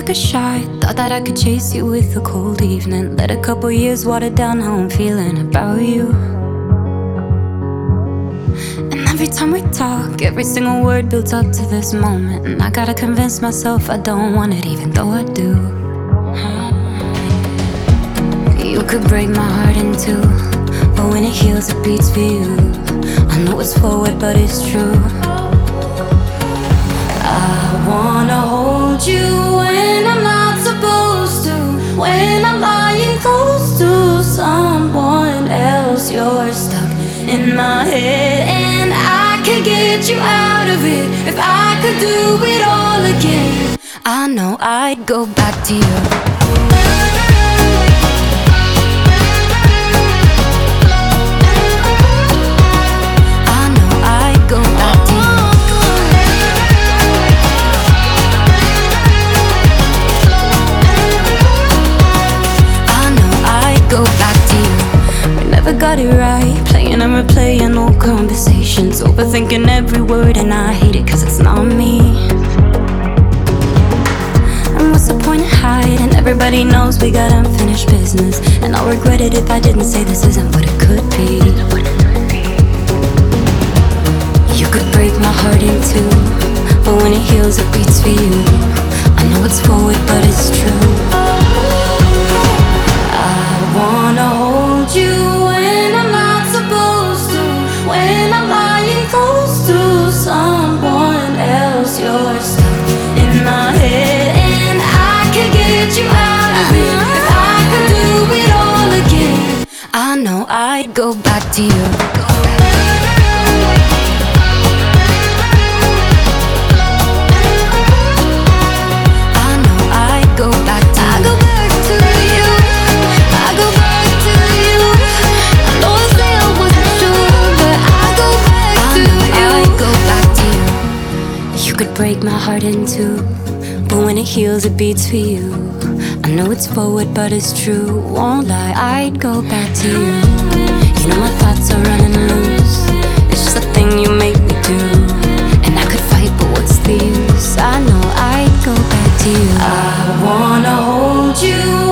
took a shot, thought that I could chase you with a cold evening. Let a couple years water down how I'm feeling about you. And every time we talk, every single word builds up to this moment. And I gotta convince myself I don't want it, even though I do. You could break my heart in two, but when it heals it beats for you. I know it's forward but it's true. I wanna hold you when I'm not supposed to, when I'm lying close to someone else. You're stuck in my head and I can't get you out of it. If I could do it all again, I know I'd go back to you. Got it right, playing and replaying old conversations, overthinking every word, and I hate it cause it's not me. And what's the point of hiding? Everybody knows we got unfinished business, and I'll regret it if I didn't say this isn't what it could be. You could break my heart in two, but when it heals it beats for you. I know it's forward but it's true. I wanna hold you when I'm not supposed to, when I'm lying close to someone else. You're stuck in my head and I can't get you out of it. If I could do it all again, I know I'd go back to you. Could break my heart in two, but when it heals it beats for you. I know it's forward but it's true, won't lie, I'd go back to you. You know my thoughts are running loose, it's just a thing you make me do. And I could fight but what's the use, I know I'd go back to you. I wanna hold you